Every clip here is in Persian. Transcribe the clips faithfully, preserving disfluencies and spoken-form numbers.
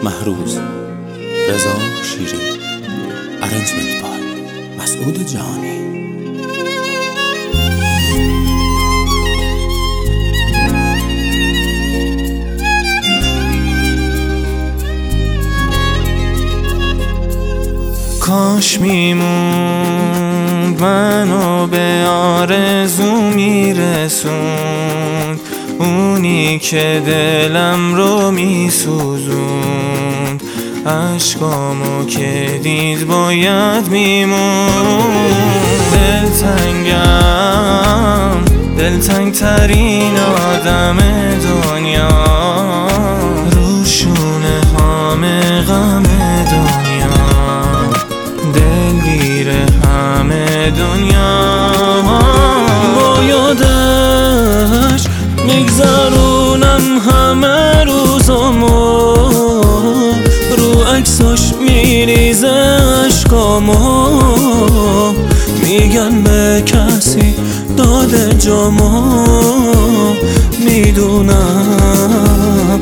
محروز، رضا شیری، ارنجمنت بای مسعود جهانی. کاش میموند منو به آرزو میرسوند، اونی که دلم رو میسوزوند. عشقامو که دید باید میموند. دلتنگم، دلتنگ ترین آدم دنیا، روشونه همه غم دنیا، دلگیر همه دنیا. با یادش میگذرونم همه روزامو، رو عکساش میریزه عشقامو. میگن به کسی داده جامو، میدونم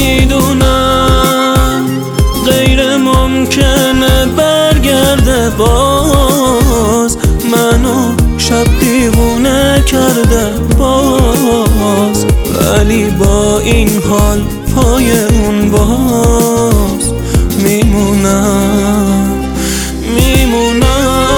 میدونم غیر ممکنه برگرده باز، منو شب دیوونه کرده باز. ولی با این حال پای اون باز میمونم میمونم.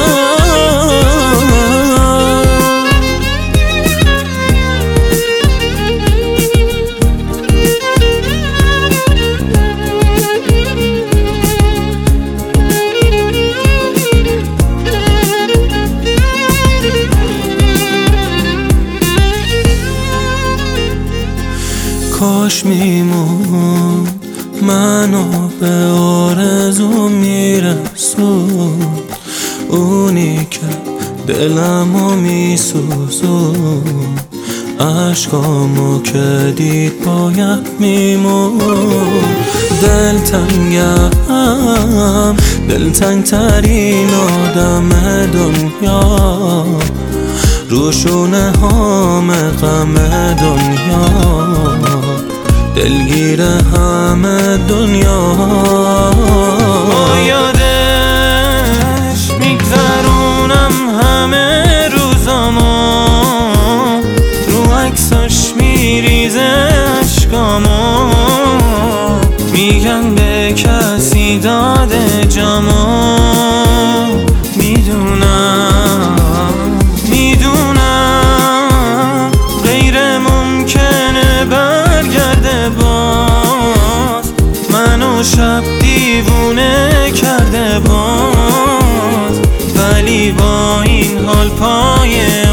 کاش میموند منو به آرزو میرسوند، اونی که دلمو میسوزوند. عشقامو که دید باید میموند. دلتنگم، دلتنگ ترین آدم دنیا، روشونه همه غم دنیا، دلگیر همه دنیا. با یادش میگذرونم همه روزامو، رو عکساش میریزه عشقامو. میگن به کسی داده جامو، میدونم میدونم غیر ممکنه برگرده باز، منو شب دیوونه کرده باز. ولی با این حال پای